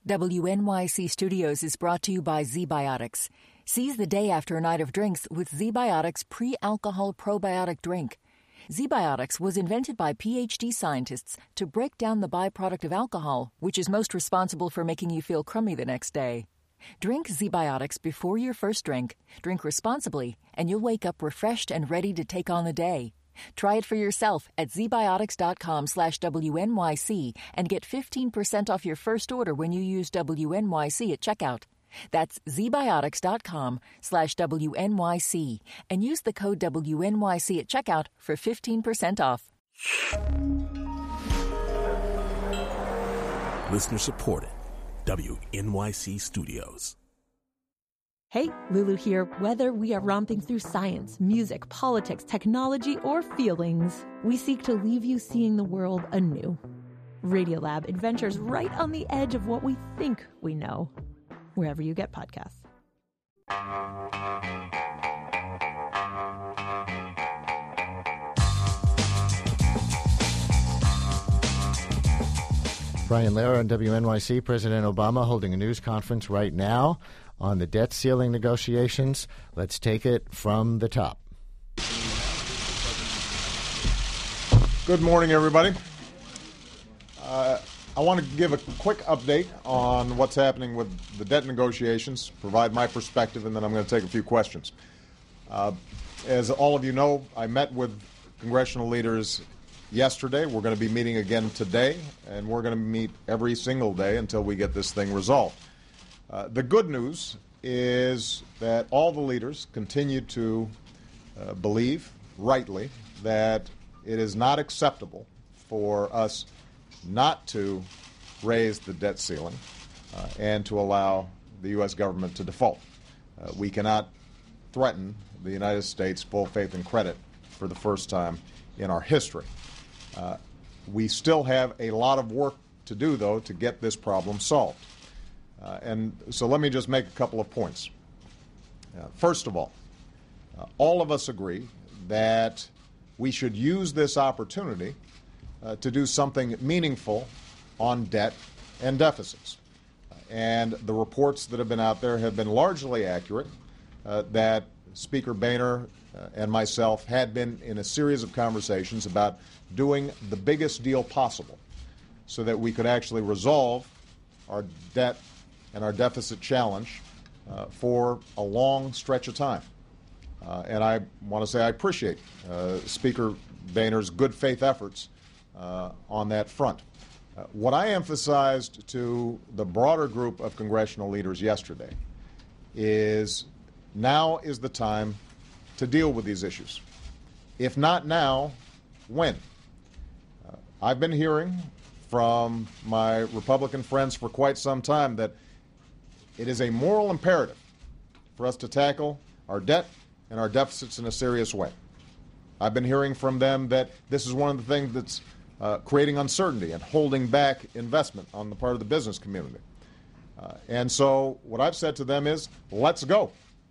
WNYC Studios is brought to you by ZBiotics. Seize the day after a night of drinks with ZBiotics pre-alcohol probiotic drink. ZBiotics was invented by PhD scientists to break down the byproduct of alcohol, which is most responsible for making you feel crummy the next day. Drink ZBiotics before your first drink, drink responsibly, and you'll wake up refreshed and ready to take on the day. Try it for yourself at zbiotics.com/WNYC and get 15% off your first order when you use WNYC at checkout. That's zbiotics.com/WNYC and use the code WNYC at checkout for 15% off. Listener supported. WNYC Studios. Hey, Lulu here. Whether we are romping through science, music, politics, technology, or feelings, we seek to leave you seeing the world anew. Radiolab adventures right on the edge of what we think we know, wherever you get podcasts. Brian Lehrer on WNYC. President Obama holding a news conference right now on the debt ceiling negotiations. Let's take it from the top. Good morning, everybody. I want to give a quick update on what's happening with the debt negotiations, provide my perspective, and then I'm going to take a few questions. As all of you know, I met with congressional leaders yesterday. We're going to be meeting again today, and we're going to meet every single day until we get this thing resolved. The good news is that all the leaders continue to believe, rightly, that it is not acceptable for us not to raise the debt ceiling and to allow the U.S. government to default. We cannot threaten the United States full faith and credit for the first time in our history. We still have a lot of work to do, though, to get this problem solved. And so let me just make a couple of points. First of all of us agree that we should use this opportunity to do something meaningful on debt and deficits. And the reports that have been out there have been largely accurate, that Speaker Boehner and myself had been in a series of conversations about doing the biggest deal possible so that we could actually resolve our debt and our deficit challenge for a long stretch of time. And I want to say I appreciate Speaker Boehner's good faith efforts on that front. What I emphasized to the broader group of congressional leaders yesterday is now is the time to deal with these issues. If not now, when? I've been hearing from my Republican friends for quite some time that it is a moral imperative for us to tackle our debt and our deficits in a serious way. I've been hearing from them that this is one of the things that's creating uncertainty and holding back investment on the part of the business community. And so what I've said to them is, let's go.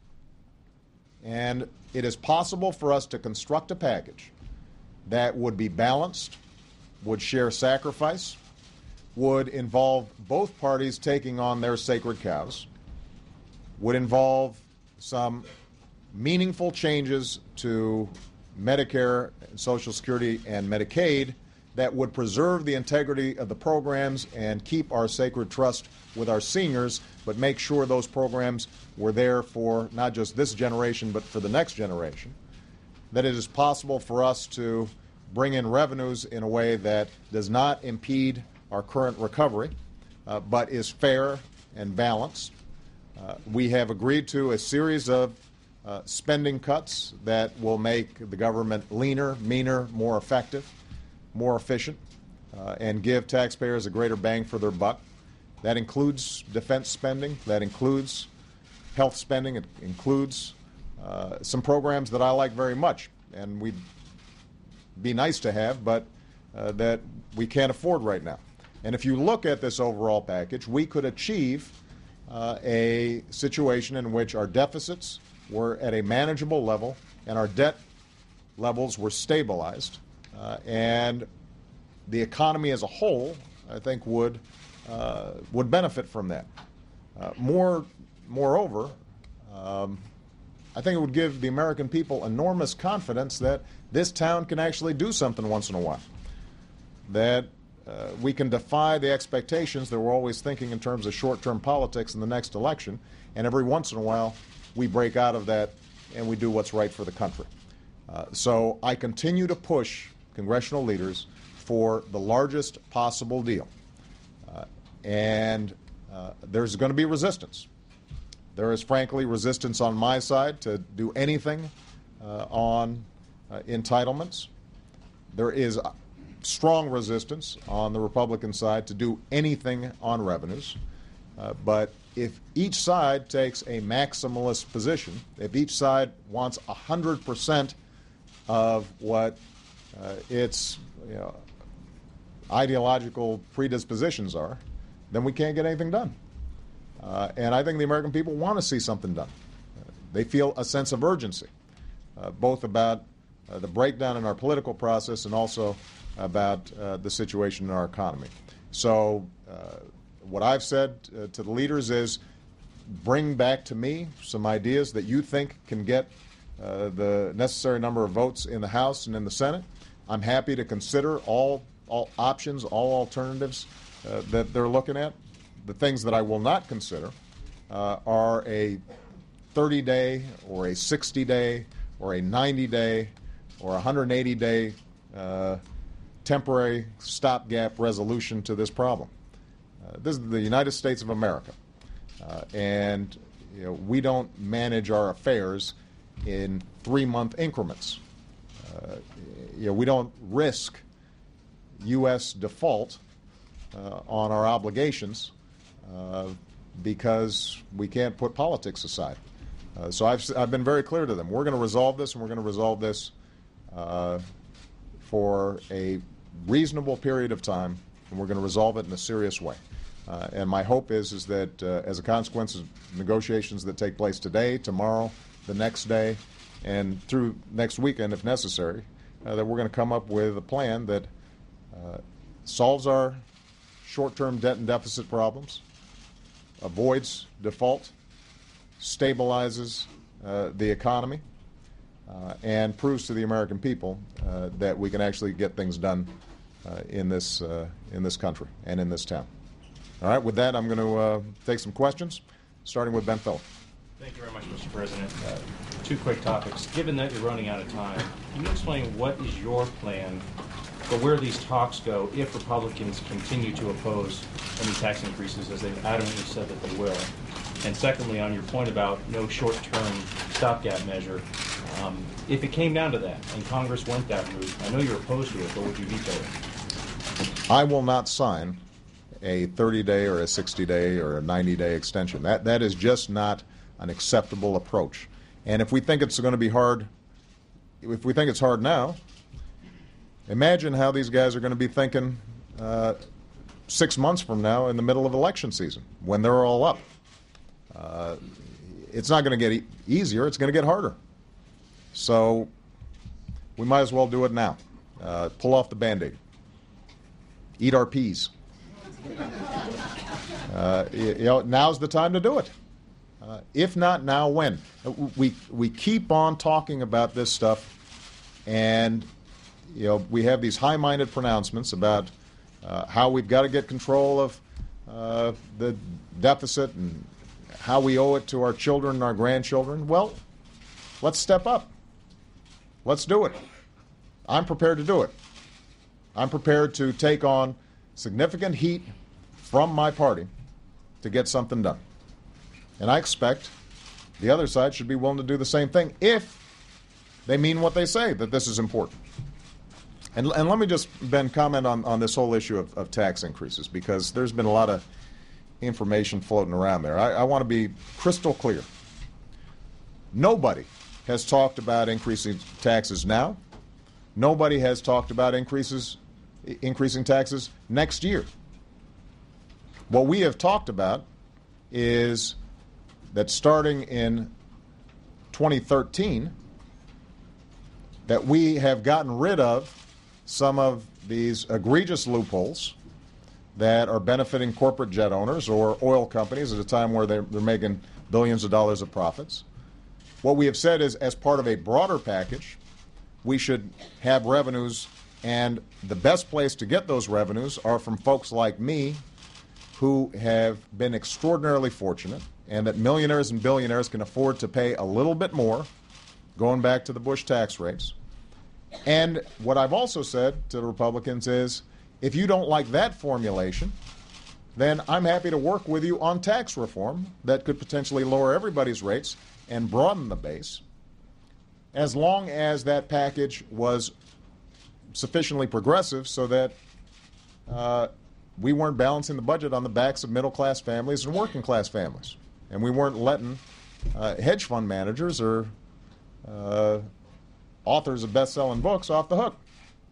And it is possible for us to construct a package that would be balanced, would share sacrifice, would involve both parties taking on their sacred cows, would involve some meaningful changes to Medicare, Social Security, and Medicaid that would preserve the integrity of the programs and keep our sacred trust with our seniors, but make sure those programs were there for not just this generation, but for the next generation. That it is possible for us to bring in revenues in a way that does not impede our current recovery, but is fair and balanced. We have agreed to a series of spending cuts that will make the government leaner, meaner, more effective, more efficient, and give taxpayers a greater bang for their buck. That includes defense spending. That includes health spending. It includes some programs that I like very much, and we'd be nice to have, but that we can't afford right now. And if you look at this overall package, we could achieve a situation in which our deficits were at a manageable level and our debt levels were stabilized, and the economy as a whole, I think, would would benefit from that. Moreover, I think it would give the American people enormous confidence that this town can actually do something once in a while, that we can defy the expectations that we're always thinking in terms of short-term politics in the next election, and every once in a while we break out of that and we do what's right for the country. So I continue to push congressional leaders for the largest possible deal. And there's going to be resistance. There is, frankly, resistance on my side to do anything on entitlements. There is strong resistance on the Republican side to do anything on revenues. But if each side takes a maximalist position, if each side wants 100% of what its ideological predispositions are, then we can't get anything done. And I think the American people want to see something done. They feel a sense of urgency, both about the breakdown in our political process and also about the situation in our economy. So what I've said to the leaders is bring back to me some ideas that you think can get the necessary number of votes in the House and in the Senate. I'm happy to consider all options, all alternatives that they're looking at. The things that I will not consider are a 30-day or a 60-day or a 90-day or 180-day temporary stopgap resolution to this problem. This is the United States of America, and we don't manage our affairs in 3-month increments. We don't risk U.S. default on our obligations because we can't put politics aside. So I've been very clear to them. We're going to resolve this, and we're going to resolve this for a reasonable period of time, and we're going to resolve it in a serious way. And my hope is that as a consequence of negotiations that take place today, tomorrow, the next day, and through next weekend, if necessary, that we're going to come up with a plan that solves our short-term debt and deficit problems, avoids default, stabilizes the economy, and proves to the American people that we can actually get things done in this country and in this town. All right, with that, I'm going to take some questions, starting with Ben Philip. Thank you very much, Mr. President. 2 quick topics. Given that you're running out of time, can you explain what is your plan for where these talks go if Republicans continue to oppose any tax increases, as they've adamantly said that they will? And secondly, on your point about no short-term stopgap measure, if it came down to that and Congress went that route, I know you're opposed to it, but would you veto it? I will not sign a 30-day or a 60-day or a 90-day extension. That is just not an acceptable approach. And if we think it's going to be hard, if we think it's hard now, imagine how these guys are going to be thinking 6 months from now in the middle of election season when they're all up. It's not going to get easier. It's going to get harder. So we might as well do it now. Pull off the Band-Aid. Eat our peas. Now's the time to do it. If not now, when? We keep on talking about this stuff, and we have these high-minded pronouncements about how we've got to get control of the deficit and how we owe it to our children and our grandchildren. Well, let's step up. Let's do it. I'm prepared to do it. I'm prepared to take on significant heat from my party to get something done. And I expect the other side should be willing to do the same thing if they mean what they say, that this is important. And let me just, Ben, comment on this whole issue of tax increases, because there's been a lot of information floating around there. I want to be crystal clear. Nobody has talked about increasing taxes now. Nobody has talked about increasing taxes next year. What we have talked about is that starting in 2013, that we have gotten rid of some of these egregious loopholes that are benefiting corporate jet owners or oil companies at a time where they're making billions of dollars of profits. What we have said is, as part of a broader package, we should have revenues, and the best place to get those revenues are from folks like me who have been extraordinarily fortunate, and that millionaires and billionaires can afford to pay a little bit more, going back to the Bush tax rates. And what I've also said to the Republicans is, if you don't like that formulation, then I'm happy to work with you on tax reform that could potentially lower everybody's rates and broaden the base, as long as that package was sufficiently progressive so that we weren't balancing the budget on the backs of middle-class families and working-class families. And we weren't letting hedge fund managers or authors of best-selling books off the hook.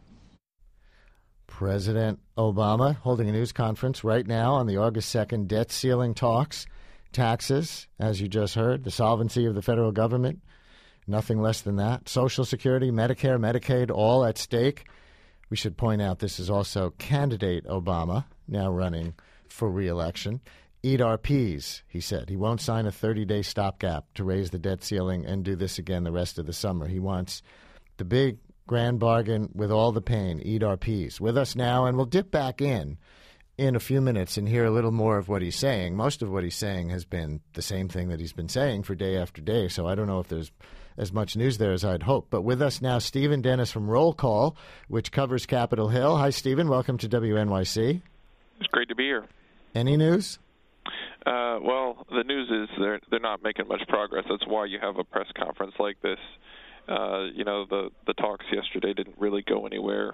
President Obama holding a news conference right now on the August 2nd debt ceiling talks, taxes, as you just heard, the solvency of the federal government, nothing less than that, Social Security, Medicare, Medicaid, all at stake. We should point out this is also candidate Obama, now running for re-election. Eat our peas, he said. He won't sign a 30-day stopgap to raise the debt ceiling and do this again the rest of the summer. He wants the big grand bargain with all the pain. Eat our peas. With us now, and we'll dip back in a few minutes and hear a little more of what he's saying. Most of what he's saying has been the same thing that he's been saying for day after day, so I don't know if there's as much news there as I'd hope. But with us now, Stephen Dennis from Roll Call, which covers Capitol Hill. Hi, Stephen. Welcome to WNYC. It's great to be here. Any news? Well, the news is they're not making much progress. That's why you have a press conference like this. The talks yesterday didn't really go anywhere.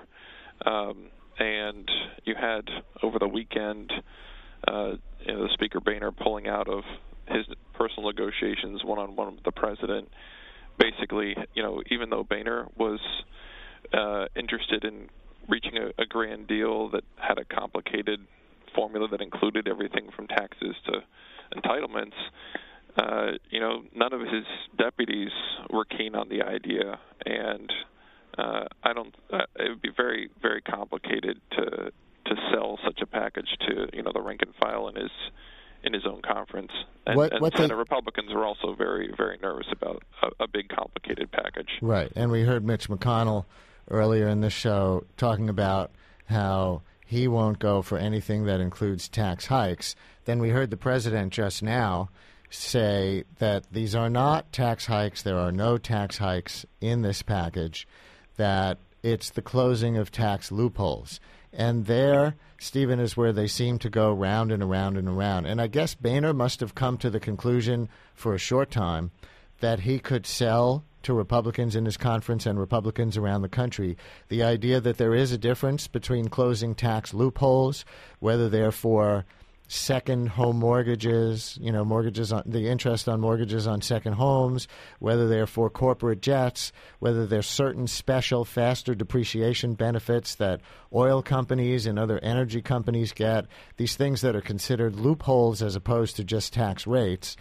And you had, over the weekend, the Speaker Boehner pulling out of his personal negotiations one-on-one with the president. Basically, even though Boehner was interested in reaching a grand deal that had a complicated formula that included everything from taxes to entitlements, none of his deputies were keen on the idea, and it would be very, very complicated to sell such a package to the rank and file in his own conference. And the Republicans are also very, very nervous about a big, complicated package. Right, and we heard Mitch McConnell earlier in this show talking about how he won't go for anything that includes tax hikes. Then we heard the president just now say that these are not tax hikes, there are no tax hikes in this package, that it's the closing of tax loopholes. And there, Stephen, is where they seem to go round and around and around. And I guess Boehner must have come to the conclusion for a short time that he could sell to Republicans in his conference and Republicans around the country the idea that there is a difference between closing tax loopholes, whether they're for second home mortgages, mortgages on the interest on mortgages on second homes, whether they're for corporate jets, whether there's certain special faster depreciation benefits that oil companies and other energy companies get, these things that are considered loopholes as opposed to just tax rates.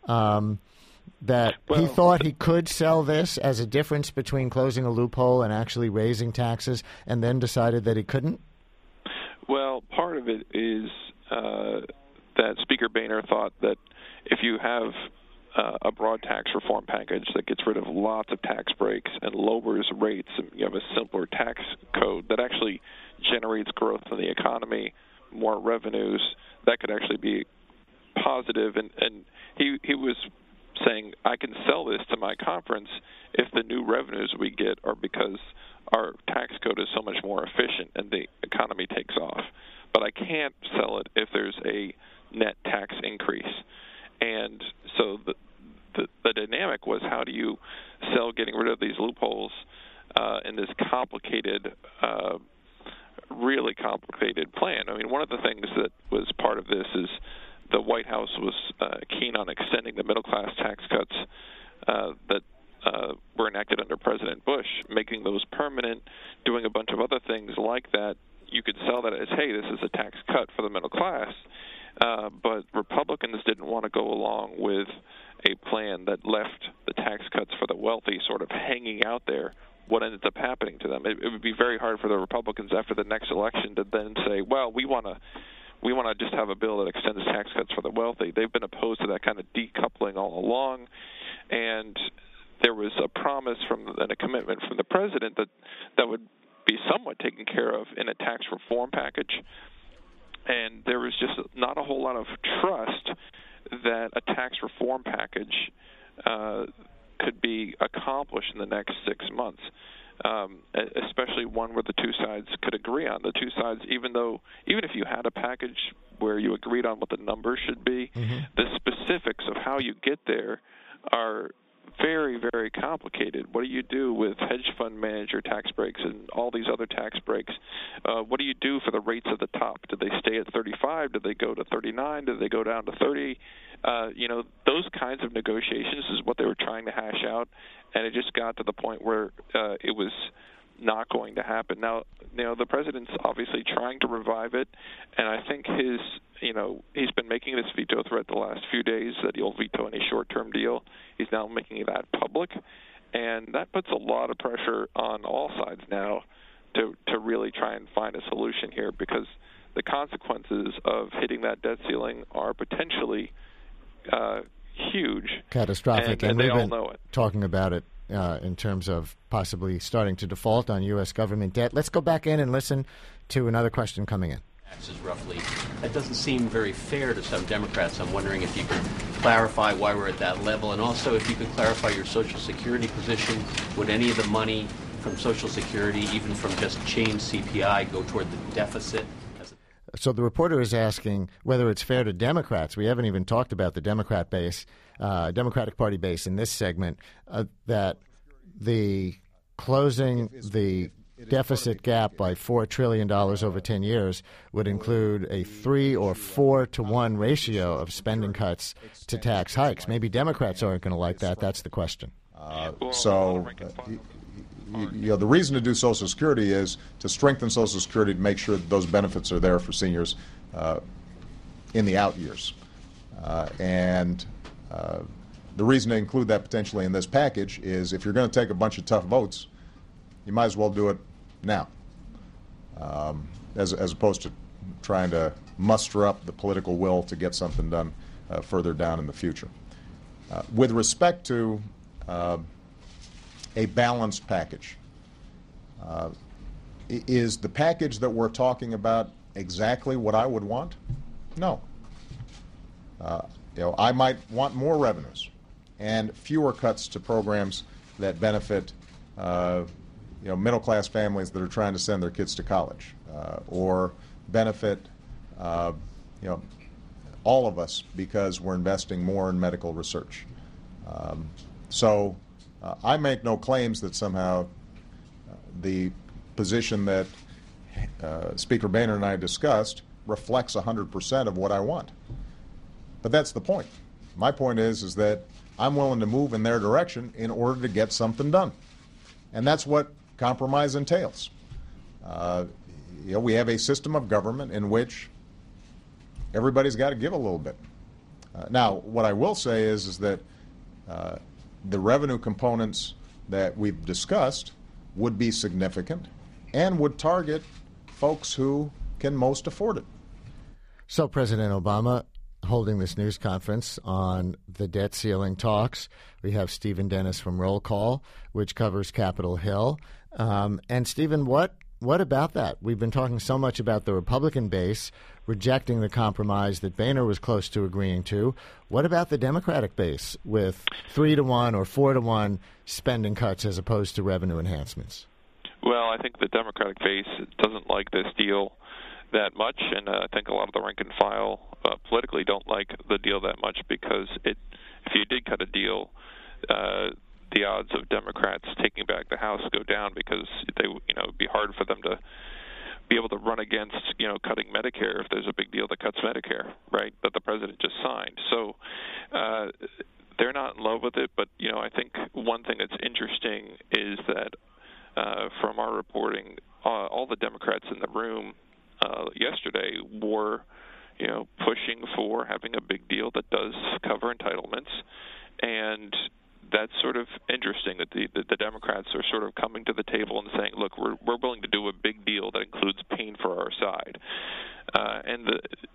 He thought he could sell this as a difference between closing a loophole and actually raising taxes, and then decided that he couldn't? Well, part of it is that Speaker Boehner thought that if you have a broad tax reform package that gets rid of lots of tax breaks and lowers rates, and you have a simpler tax code that actually generates growth in the economy, more revenues, that could actually be positive. And he was saying, I can sell this to my conference if the new revenues we get are because our tax code is so much more efficient and the economy takes off. But I can't sell it if there's a net tax increase. And so the dynamic was, how do you sell getting rid of these loopholes in this complicated, really complicated plan? I mean, one of the things that was part of this is the White House was keen on extending the middle-class tax cuts that were enacted under President Bush, making those permanent, doing a bunch of other things like that. You could sell that as, hey, this is a tax cut for the middle class. But Republicans didn't want to go along with a plan that left the tax cuts for the wealthy sort of hanging out there. What ended up happening to them? It would be very hard for the Republicans after the next election to then say, well, we want to we want to just have a bill that extends tax cuts for the wealthy. They've been opposed to that kind of decoupling all along, and there was a promise and a commitment from the president that would be somewhat taken care of in a tax reform package, and there was just not a whole lot of trust that a tax reform package could be accomplished in the next 6 months, especially one where the two sides could agree on. The two sides, even if you had a package where you agreed on what the numbers should be, the specifics of how you get there are very, very complicated. What do you do with hedge fund manager tax breaks and all these other tax breaks? What do you do for the rates at the top? Do they stay at 35? Do they go to 39? Do they go down to 30? Those kinds of negotiations is what they were trying to hash out, and it just got to the point where it was not going to happen. Now, the president's obviously trying to revive it, and I think he's been making this veto threat the last few days that he'll veto any short-term deal. He's now making that public, and that puts a lot of pressure on all sides now to really try and find a solution here, because the consequences of hitting that debt ceiling are potentially huge, catastrophic, and we've they all been know it. Talking about it in terms of possibly starting to default on U.S. government debt. Let's go back in and listen to another question coming in. Taxes roughly. That doesn't seem very fair to some Democrats. I'm wondering if you could clarify why we're at that level, and also if you could clarify your Social Security position. Would any of the money from Social Security, even from just change CPI, go toward the deficit? So the reporter is asking whether it's fair to Democrats. We haven't even talked about the Democratic Party base in this segment, that the closing the deficit gap by $4 trillion over 10 years would include a 3 or 4 to 1 ratio of spending cuts to tax hikes. Maybe Democrats aren't going to like that. That's the question. The reason to do Social Security is to strengthen Social Security to make sure that those benefits are there for seniors in the out years. And the reason to include that potentially in this package is if you're going to take a bunch of tough votes, you might as well do it now, as opposed to trying to muster up the political will to get something done further down in the future. With respect to a balanced package, is the package that we're talking about exactly what I would want? No. I might want more revenues and fewer cuts to programs that benefit middle-class families that are trying to send their kids to college, or benefit all of us because we're investing more in medical research. So I make no claims that somehow the position that Speaker Boehner and I discussed reflects 100% of what I want. But that's the point. My point is that I'm willing to move in their direction in order to get something done. And that's what compromise entails. We have a system of government in which everybody's got to give a little bit. Now, what I will say is that the revenue components that we've discussed would be significant and would target folks who can most afford it. So President Obama holding this news conference on the debt ceiling talks. We have Stephen Dennis from Roll Call, which covers Capitol Hill. And Stephen, what about that? We've been talking so much about the Republican base rejecting the compromise that Boehner was close to agreeing to. What about the Democratic base with 3 to 1 or 4 to 1 spending cuts as opposed to revenue enhancements? Well, I think the Democratic base doesn't like this deal that much, and I think a lot of the rank and file politically don't like the deal that much because if you did cut a deal, the odds of Democrats taking back the House go down because it'd be hard for them to be able to run against cutting Medicare if there's a big deal that cuts Medicare, right? That the president just signed. So they're not in love with it, but I think one thing that's interesting is that from our reporting, all the Democrats in the room yesterday were pushing for having a big deal that does cover entitlements, and that's sort of interesting that the Democrats are sort of coming to the table and saying, look, we're willing to do a big deal that includes pain for our side. And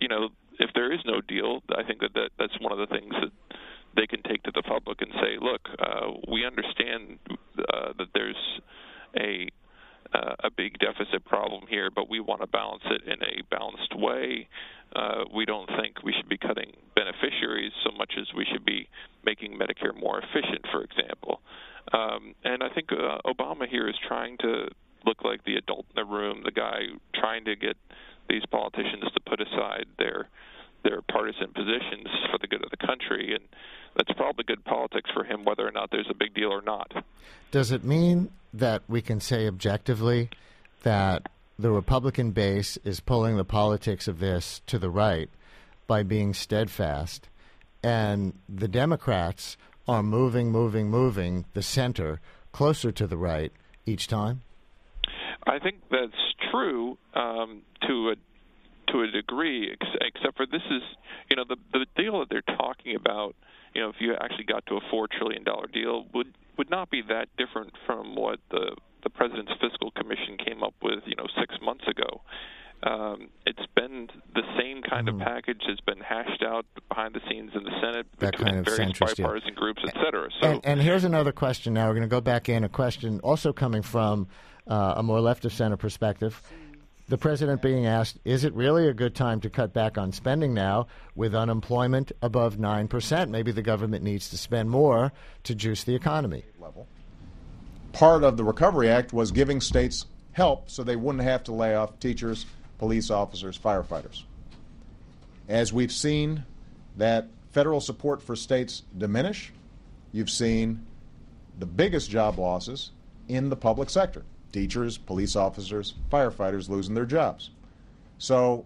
one of the things that they can take to the public and say, look, we understand that there's a big deficit problem here, but we want to balance it in a balanced way. We don't think we should be cutting beneficiaries so much as we should be making Medicare more efficient, for example. And I think Obama here is trying to look like the adult in the room, the guy trying to get these politicians to put aside their partisan positions for the good of the country, and that's probably good politics for him, whether or not there's a big deal or not. Does it mean that we can say objectively that the Republican base is pulling the politics of this to the right by being steadfast, and the Democrats are moving the center closer to the right each time? I think that's true to a degree, except for this is, the deal that they're talking about, if you actually got to a $4 trillion deal, would not be that different from what the President's Fiscal Commission came up with, 6 months ago. It's been the same kind of package has been hashed out behind the scenes in the Senate between various bipartisan groups, et cetera. So, and here's another question now. We're going to go back in. A question also coming from a more left-of-center perspective. The president being asked, is it really a good time to cut back on spending now with unemployment above 9%? Maybe the government needs to spend more to juice the economy. Part of the Recovery Act was giving states help so they wouldn't have to lay off teachers, police officers, firefighters. As we've seen that federal support for states diminish, you've seen the biggest job losses in the public sector. Teachers, police officers, firefighters losing their jobs. So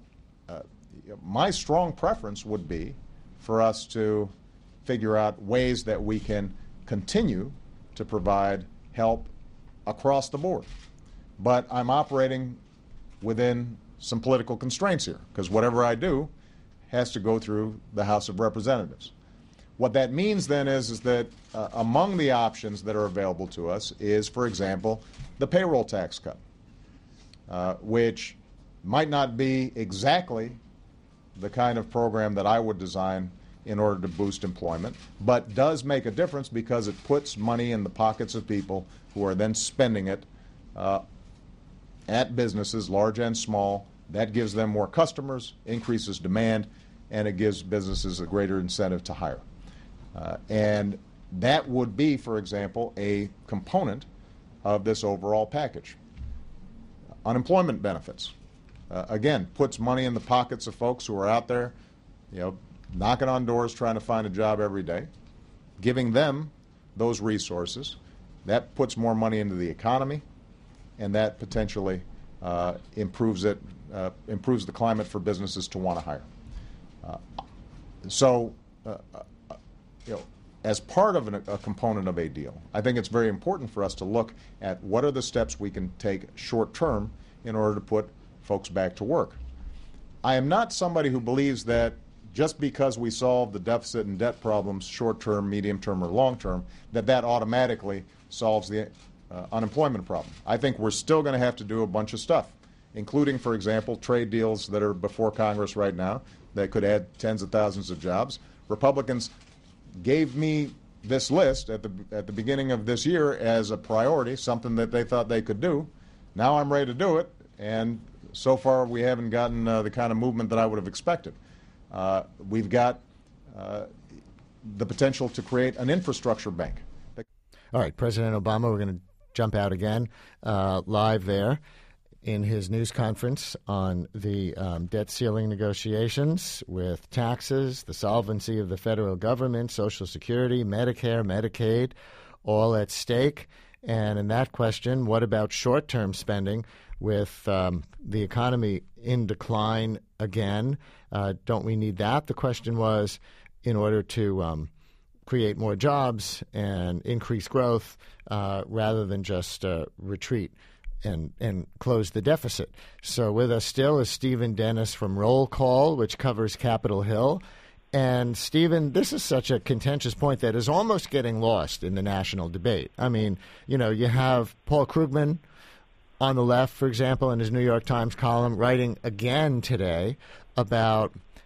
my strong preference would be for us to figure out ways that we can continue to provide help across the board. But I'm operating within some political constraints here, because whatever I do has to go through the House of Representatives. What that means then is that among the options that are available to us is, for example, the payroll tax cut, which might not be exactly the kind of program that I would design in order to boost employment, but does make a difference because it puts money in the pockets of people who are then spending it at businesses, large and small. That gives them more customers, increases demand, and it gives businesses a greater incentive to hire. And that would be, for example, a component of this overall package. Unemployment benefits, again, puts money in the pockets of folks who are out there, knocking on doors trying to find a job every day, giving them those resources. That puts more money into the economy, and that potentially improves the climate for businesses to want to hire. As part of a component of a deal, I think it's very important for us to look at what are the steps we can take short term in order to put folks back to work. I am not somebody who believes that just because we solve the deficit and debt problems short term, medium term, or long term, that automatically solves the unemployment problem. I think we're still going to have to do a bunch of stuff, including, for example, trade deals that are before Congress right now that could add tens of thousands of jobs. Republicans gave me this list at the beginning of this year as a priority, something that they thought they could do. Now I'm ready to do it, and so far we haven't gotten the kind of movement that I would have expected. We've got the potential to create an infrastructure bank. All right, President Obama, we're going to jump out again live there in his news conference on the debt ceiling negotiations with taxes, the solvency of the federal government, Social Security, Medicare, Medicaid, all at stake. And in that question, what about short-term spending with the economy in decline again? Don't we need that? The question was, in order to create more jobs and increase growth rather than just retreat and close the deficit. So with us still is Stephen Dennis from Roll Call, which covers Capitol Hill. And, Stephen, this is such a contentious point that is almost getting lost in the national debate. I mean, you have Paul Krugman on the left, for example, in his New York Times column, writing again today about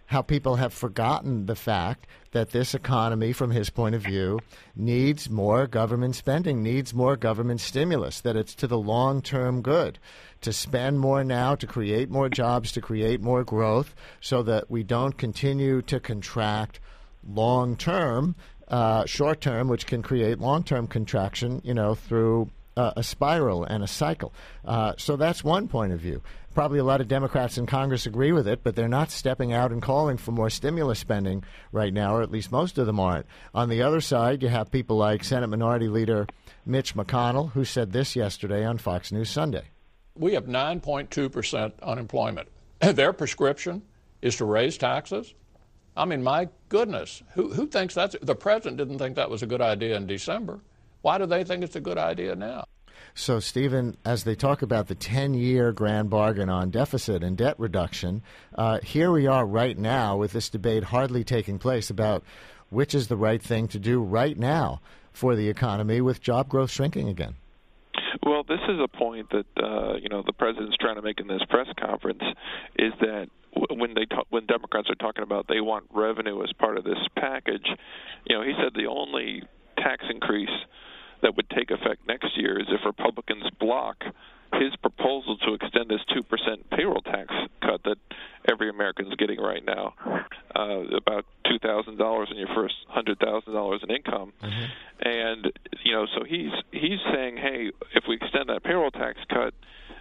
how people have forgotten the fact that this economy, from his point of view, needs more government spending, needs more government stimulus, that it's to the long-term good to spend more now, to create more jobs, to create more growth, so that we don't continue to contract long-term, short-term, which can create long-term contraction, through a spiral and a cycle. So that's one point of view. Probably a lot of Democrats in Congress agree with it, but they're not stepping out and calling for more stimulus spending right now, or at least most of them aren't. On the other side, you have people like Senate Minority Leader Mitch McConnell, who said this yesterday on Fox News Sunday. We have 9.2% unemployment. Their prescription is to raise taxes? I mean, my goodness, who thinks that's... The president didn't think that was a good idea in December. Why do they think it's a good idea now? So, Stephen, as they talk about the 10-year grand bargain on deficit and debt reduction, here we are right now with this debate hardly taking place about which is the right thing to do right now for the economy with job growth shrinking again. Well, this is a point that the president's trying to make in this press conference, is that when Democrats are talking about they want revenue as part of this package, he said the only tax increase that would take effect next year is if Republicans block his proposal to extend this 2% payroll tax cut that every American is getting right now, about $2,000 in your first $100,000 in income. Mm-hmm. And, so he's saying, hey, if we extend that payroll tax cut,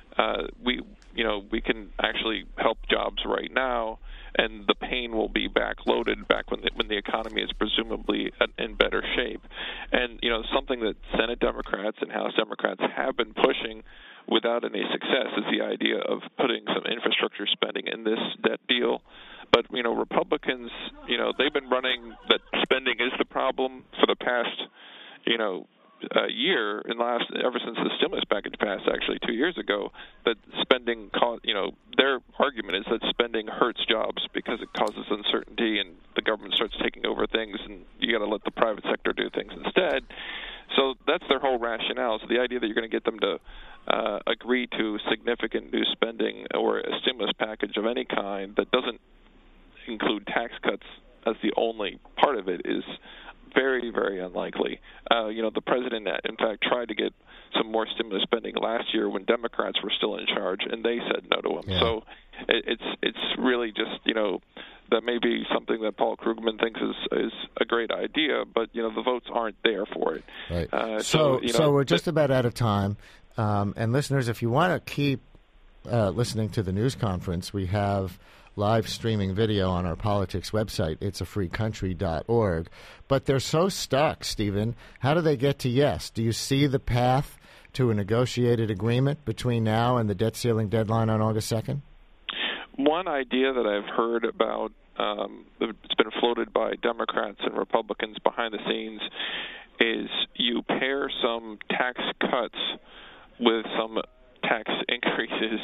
we can actually help jobs right now, and the pain will be backloaded back when the economy is presumably in better shape. And, something that Senate Democrats and House Democrats have been pushing without any success is the idea of putting some infrastructure spending in this debt deal. But, Republicans, they've been running that spending is the problem for the past, year ever since the stimulus package passed, actually 2 years ago, that spending, their argument is that spending hurts jobs because it causes uncertainty and the government starts taking over things, and you got to let the private sector do things instead. So that's their whole rationale. So the idea that you're going to get them to agree to significant new spending or a stimulus package of any kind that doesn't include tax cuts as the only part of it is very, very unlikely. The president, in fact, tried to get some more stimulus spending last year when Democrats were still in charge, and they said no to him. Yeah. So it's really just, that may be something that Paul Krugman thinks is a great idea, but, the votes aren't there for it. Right. So we're just about out of time. And listeners, if you want to keep listening to the news conference, we have live streaming video on our politics website, itsafreecountry.org. But they're so stuck, Stephen. How do they get to yes? Do you see the path to a negotiated agreement between now and the debt ceiling deadline on August 2nd? One idea that I've heard about, it's been floated by Democrats and Republicans behind the scenes, is you pair some tax cuts with some tax increases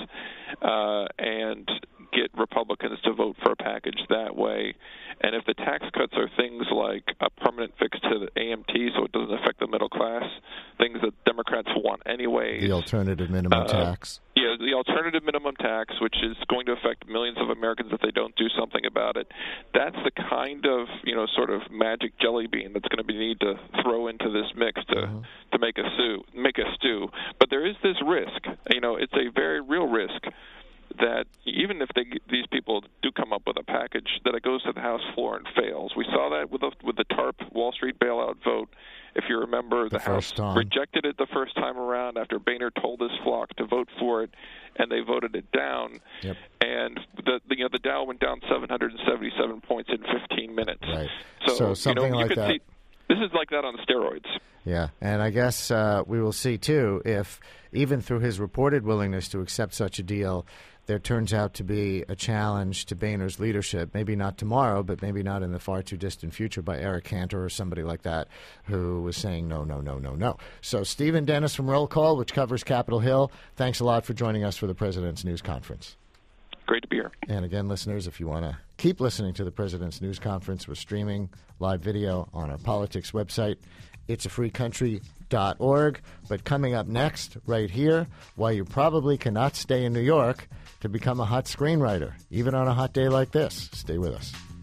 and get Republicans to vote for a package that way. And if the tax cuts are things like a permanent fix to the AMT so it doesn't affect the middle class, things that Democrats want anyway. The alternative minimum tax. Yeah, the alternative minimum tax, which is going to affect millions of Americans if they don't do something about it. That's the kind of, sort of magic jelly bean that's going to be need to throw into this mix to make a stew. But there is this risk. It's a very real risk that even if these people do come up with a package, that it goes to the House floor and fails. We saw that with the TARP Wall Street bailout vote. If you remember, the House rejected it the first time around after Boehner told his flock to vote for it, and they voted it down. Yep. And the Dow went down 777 points in 15 minutes. Right. So something like that. This is like that on steroids. Yeah, and I guess we will see, too, if even through his reported willingness to accept such a deal, there turns out to be a challenge to Boehner's leadership, maybe not tomorrow, but maybe not in the far too distant future, by Eric Cantor or somebody like that who was saying no, no, no, no, no. So Stephen Dennis from Roll Call, which covers Capitol Hill, thanks a lot for joining us for the President's News Conference. Great to be here. And again, listeners, if you want to keep listening to the President's News Conference, we're streaming live video on our politics website, itsafreecountry.org. www.freedomscoming.org. But coming up next, right here, why you probably cannot stay in New York to become a hot screenwriter, even on a hot day like this. Stay with us.